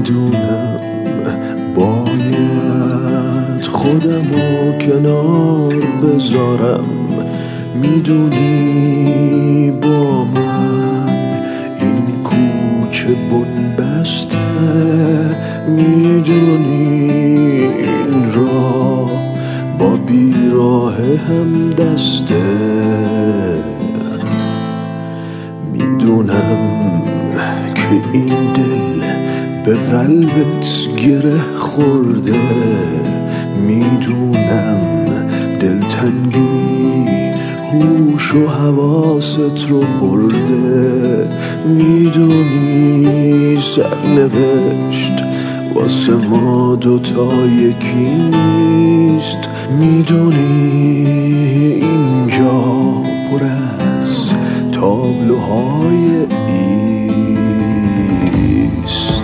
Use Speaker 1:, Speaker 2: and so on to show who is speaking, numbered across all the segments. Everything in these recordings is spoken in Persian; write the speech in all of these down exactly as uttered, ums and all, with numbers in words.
Speaker 1: میدونم باید خودمو کنار بذارم، میدونی با من این کوچه بنبسته، میدونی این راه با بیراه هم دسته، میدونم که این دل به قلبت گره خورده، میدونم دلتنگی هوش و حواست رو برده، میدونی سرنوشت واسه ما دوتا یکی نیست، میدونی اینجا پر از تابلوهای ایست.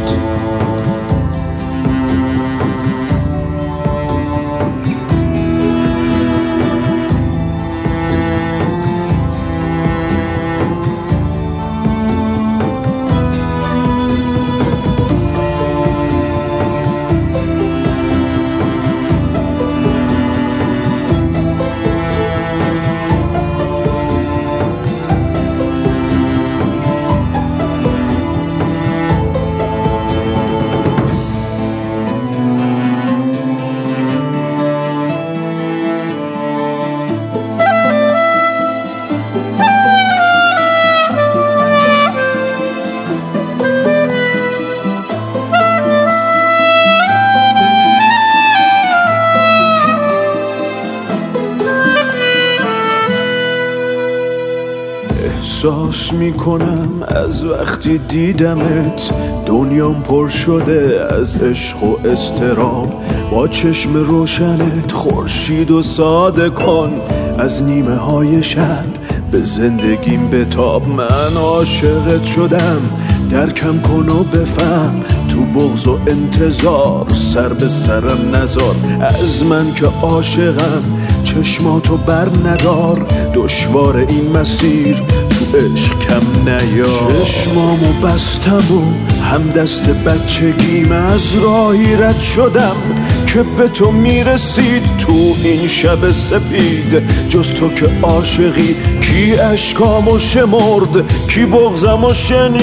Speaker 1: احساس میکنم از وقتی دیدمت دنیام پر شده از عشق و اضطراب، با چشم روشنت خورشید و ساده کن، از نیمه های شب به زندگیم بتاب، من عاشقت شدم درکم کن و بفهم، تو بغض و انتظار سر به سرم نذار، از من که عاشقم چشماتو بر ندار، دشوار این مسیر تو عشق کم نیار، چشمامو بستم و هم دست بچگیم از راهی رد شدم که به تو میرسید، تو این شب سپید جز تو که عاشقی کی اشکامو شمرد، کی بغضمو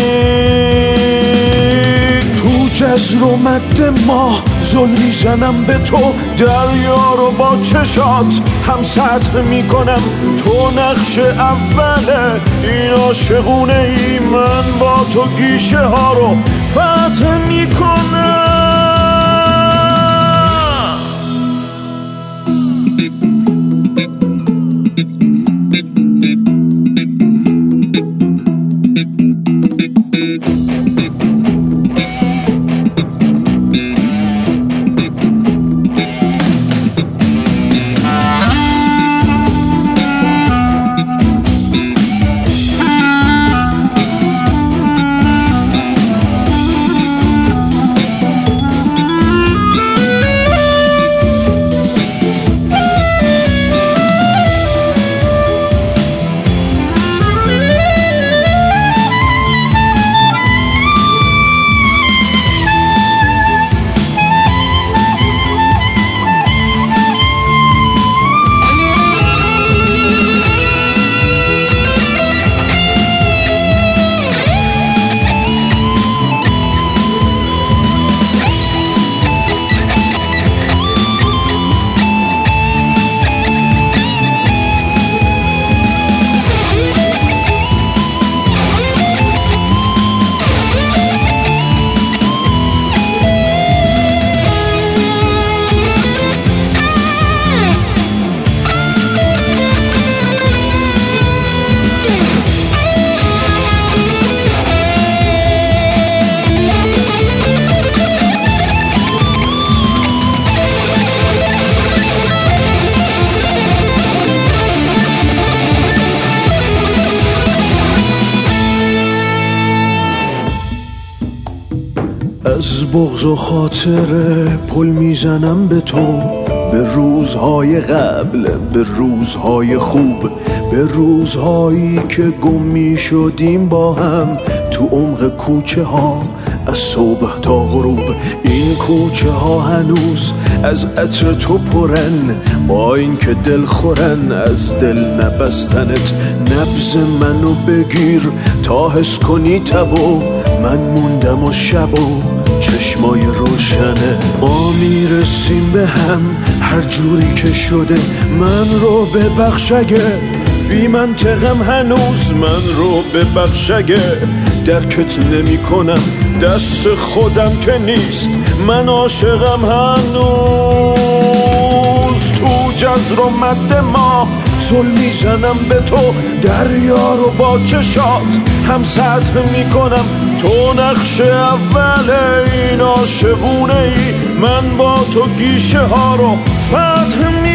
Speaker 1: شنید، تو جزر و مد ما زل میزنم به تو، دریا رو با چشات هم سطح میکنم، تو نقش اوله این عاشقونه ای، من با تو گیشه ها رو فتح میکنم. از بغض و خاطره پل میزنم به تو، به روزهای قبل، به روزهای خوب، به روزهایی که گم می شدیم با هم تو عمق کوچه ها، از صبح تا غروب این کوچه ها هنوز از عطر تو پرن، با اینکه دل خورن از دل نبستنت. نبض منو بگیر تا حس کنی تبو، من موندم و شبو چشمای روشنه. ما میرسیم به هم هر جوری که شده، من رو ببخش اگه بی منطقم هنوز، من رو ببخش اگه درکت نمی کنم، دست خودم که نیست، من عاشقم هنوز. تو جزر و مد ما زل میزنم به تو، دریا رو با چشات هم سطح میکنم. تو نقش اول این عاشقونه ای، من با تو گیشه ها رو فتح می